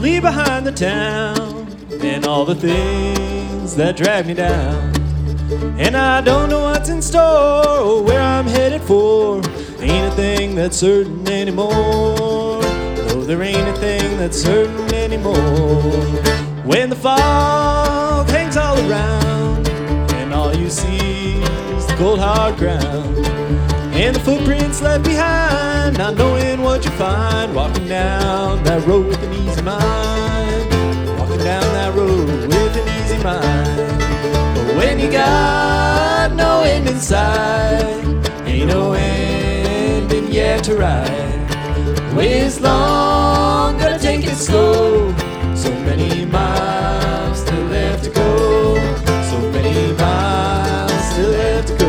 leave behind the town and all the things that drag me down. And I don't know what's in store or where I'm headed for. Ain't a thing that's certain anymore. No, there ain't a thing that's certain anymore. When the fog hangs all around and all you see is the cold hard ground and the footprints left behind, not knowing what you find, walking down that road with an easy mind, walking down that road with an easy mind. But when you got no end in sight, ain't no ending yet to ride. The way is long, gotta take it slow. So many miles still left to go. So many miles still left to go.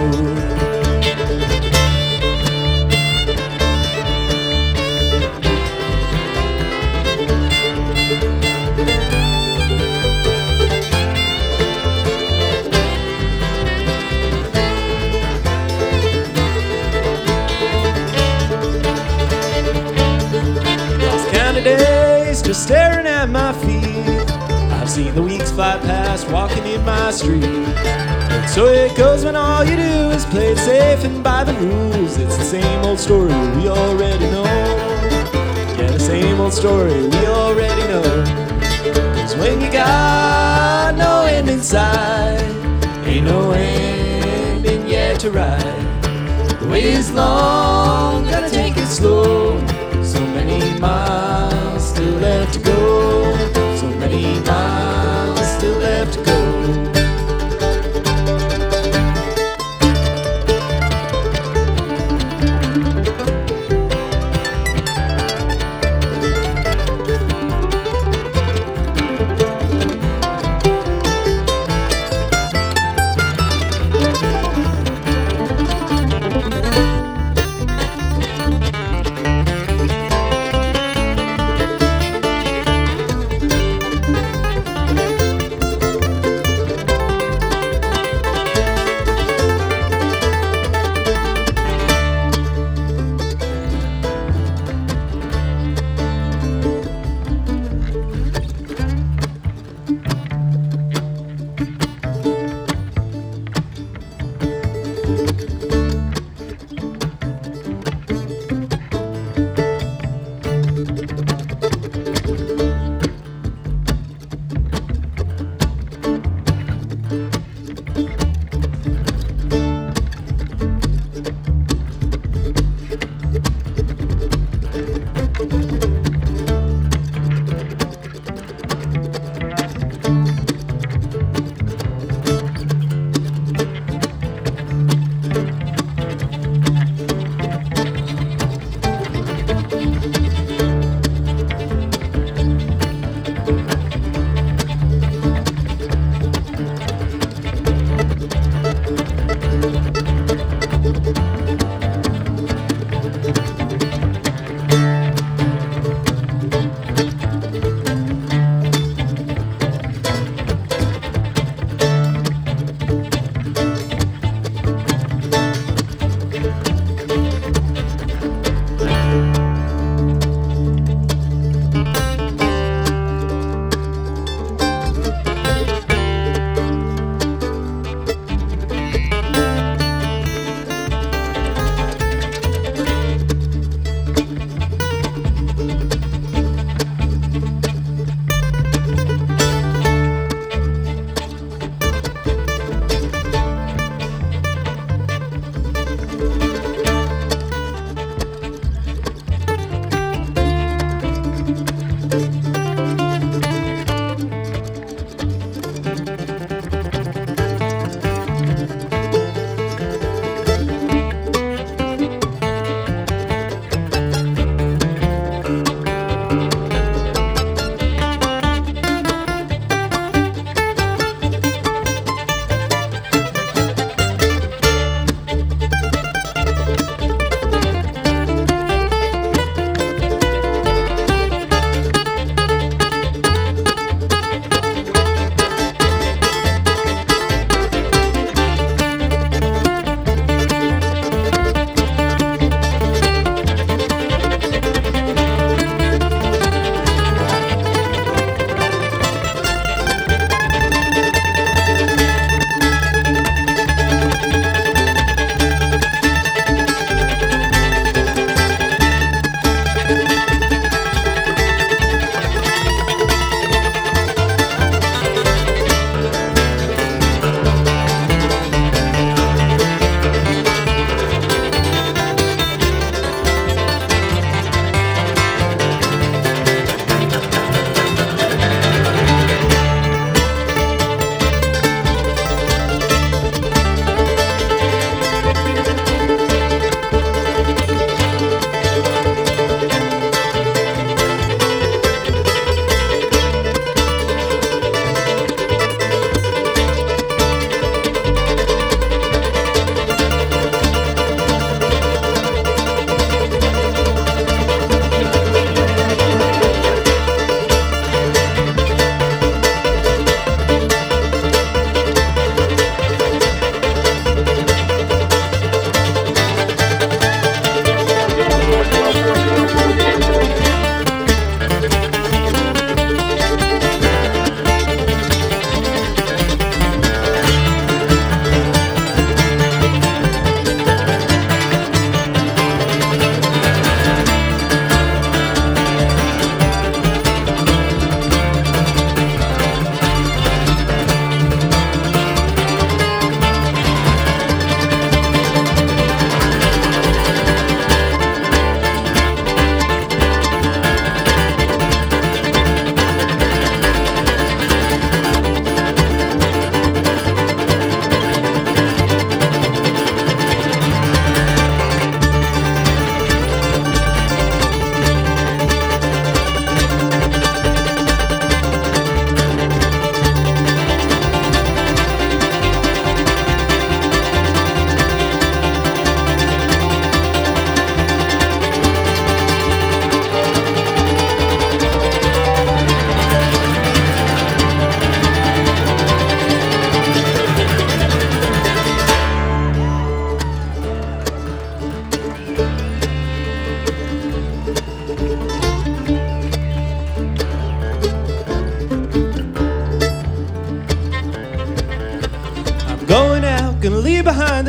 Days just staring at my feet. I've seen the weeks fly past walking in my street. And so it goes when all you do is play it safe and by the rules. It's the same old story we already know. Yeah, the same old story we already know. 'Cause when you got no end in sight, ain't no ending yet to ride. The way is long, gotta take it slow. So many miles still left to go. So many miles still left to go.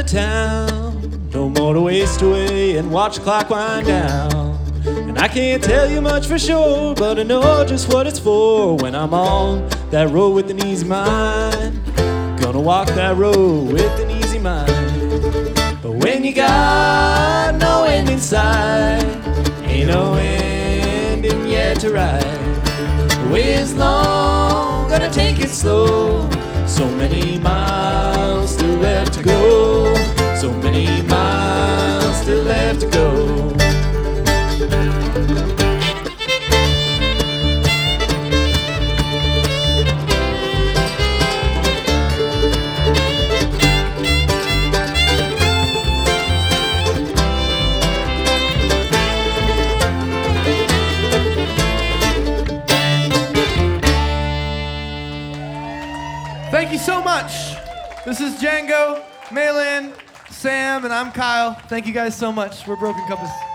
town, no more to waste away and watch the clock wind down. And I can't tell you much for sure, but I know just what it's for. When I'm on that road with an easy mind, gonna walk that road with an easy mind. But when you got no end in sight, ain't no ending yet to ride. The way is long, gonna take it slow. So many miles still left to go. So many miles still left to go. Thank you so much. This is Django, Maylin, Sam, and I'm Kyle. Thank you guys so much. We're Broken Compass.